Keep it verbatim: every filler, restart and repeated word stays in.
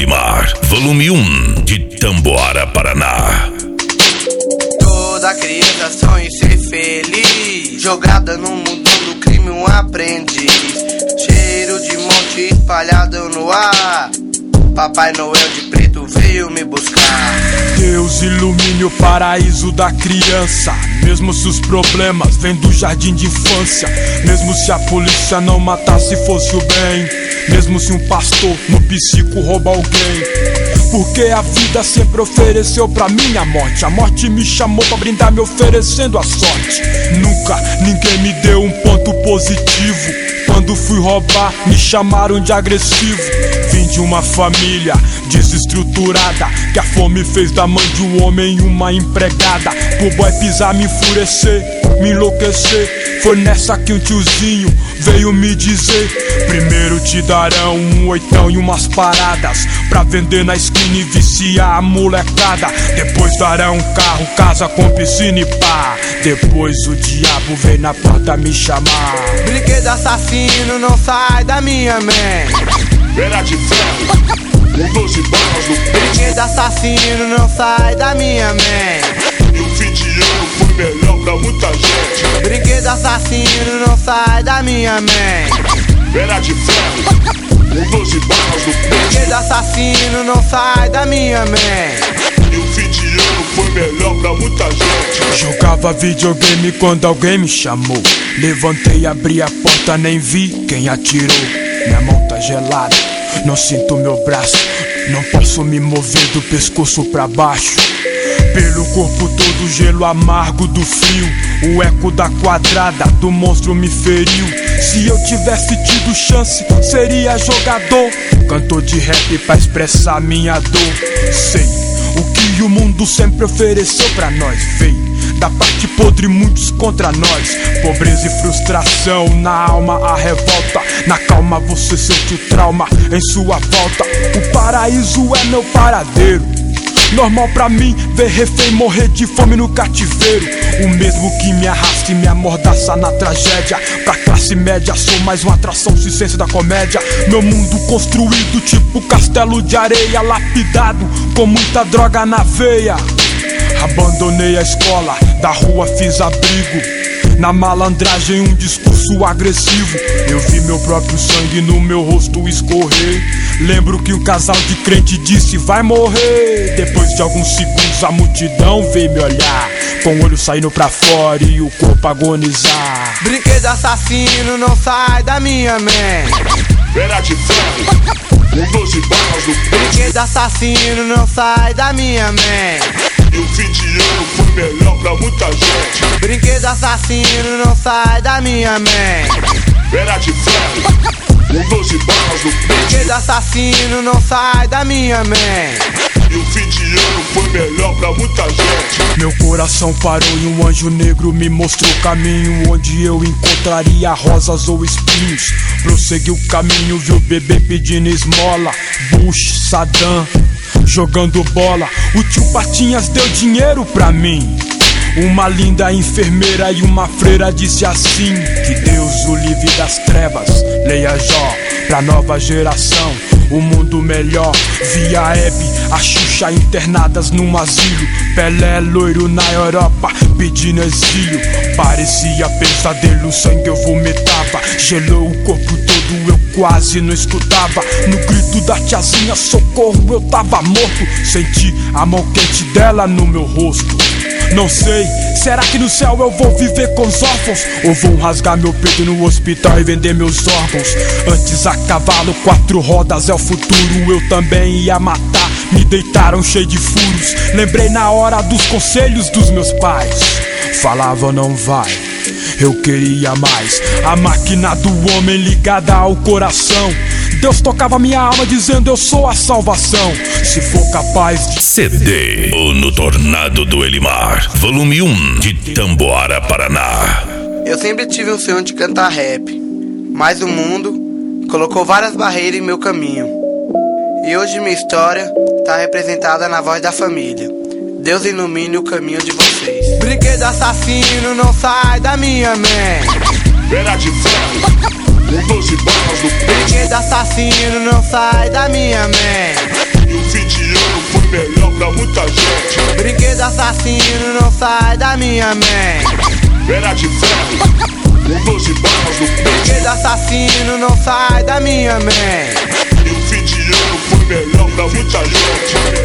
Elimar, volume um, de Tamboara, Paraná. Toda criança sonha em ser feliz, jogada no mundo do crime um aprendiz. Cheiro de monte espalhado no ar, Papai Noel de preto veio me buscar. Deus ilumine o paraíso da criança, mesmo se os problemas vêm do jardim de infância, mesmo se a polícia não matasse fosse o bem, mesmo se um pastor no psico rouba alguém. Porque a vida sempre ofereceu pra mim a morte, a morte me chamou pra brindar me oferecendo a sorte. Nunca ninguém me deu um ponto positivo, quando fui roubar me chamaram de agressivo. Vim de uma família desestruturada, que a fome fez da mãe de um homem uma empregada. Pro boy pisar, me enfurecer, me enlouquecer, foi nessa que um tiozinho veio me dizer: primeiro te darão um oitão e umas paradas pra vender na esquina e viciar a molecada. Depois darão um carro, casa com piscina e pá. Depois o diabo vem na porta me chamar. Brinquedo assassino não sai da minha mente, Era de ferro, com doze balas no peito. brinquedo assassino não sai da minha mente, E o fim de ano foi melhor pra muita gente. brinquedo assassino não sai da minha mente, Era de ferro, com doze balas no peito. brinquedo assassino não sai da minha mente, E o fim de ano foi melhor pra muita gente. Jogava videogame quando alguém me chamou. Levantei, abri a porta, nem vi quem atirou. Minha mão tá gelada, não sinto meu braço, não posso me mover do pescoço pra baixo. Pelo corpo todo gelo amargo do frio, o eco da quadrada do monstro me feriu. Se eu tivesse tido chance, seria jogador, cantor de rap pra expressar minha dor. Sei o que o mundo sempre ofereceu pra nós, veio da parte podre muitos contra nós. Pobreza e frustração, na alma a revolta, na calma você sente o trauma em sua volta. O paraíso é meu paradeiro, normal pra mim ver refém morrer de fome no cativeiro. O mesmo que me arrasta e me amordaça na tragédia. Pra classe média sou mais uma atração ciência da comédia. Meu mundo construído tipo castelo de areia, lapidado com muita droga na veia. Abandonei a escola, da rua fiz abrigo, na malandragem um discurso agressivo. Eu vi meu próprio sangue no meu rosto escorrer. Lembro que um casal de crente disse vai morrer. Depois de alguns segundos a multidão veio me olhar, com o olho saindo pra fora e o corpo agonizar. brinquedo assassino não sai da minha mente, Era de ferro, com doze balas no peito. brinquedo assassino não sai da minha mente, E o fim de ano foi melhor pra muita gente. brinquedo assassino não sai da minha mente, Era de ferro, com doze balas no peito. brinquedo assassino não sai da minha mente, E o fim de ano foi melhor pra muita gente. Meu coração parou e um anjo negro me mostrou o caminho, onde eu encontraria rosas ou espinhos. Prossegui o caminho, vi o bebê pedindo esmola, Bush, Saddam, jogando bola. O tio Patinhas deu dinheiro pra mim. Uma linda enfermeira e uma freira disse assim: que Deus o livre das trevas, leia Jó, pra nova geração o mundo melhor. Via Hebe, a Xuxa internadas num asilo, Pelé loiro na Europa pedindo exílio. Parecia pesadelo, sangue eu vomitava, gelou o corpo todo, eu quase não escutava. No grito da tiazinha socorro eu tava morto, senti a mão quente dela no meu rosto. Não sei, será que no céu eu vou viver com os órfãos? Ou vão rasgar meu peito no hospital e vender meus órgãos? Antes a cavalo, quatro rodas é o futuro, eu também ia matar, me deitaram cheio de furos. Lembrei na hora dos conselhos dos meus pais, falavam não vai, eu queria mais. A máquina do homem ligada ao coração, Deus tocava minha alma dizendo eu sou a salvação. Se for capaz de C D ou no Tornado do Elimar, volume um, de Tamboara, Paraná. Eu sempre tive um sonho de cantar rap, mas o mundo colocou várias barreiras em meu caminho. E hoje minha história está representada na voz da família. Deus ilumine o caminho de vocês. Brinquedo assassino não sai da minha mente, Era de ferro, com doze balas no peito. brinquedo assassino não sai da minha mente, E o fim de ano foi melhor pra muita gente. Brinquedo assassino não sai da minha mente. Era de ferro, com doze balas no peito. Brinquedo assassino não sai da minha mente. E o fim de ano foi melhor pra muita gente.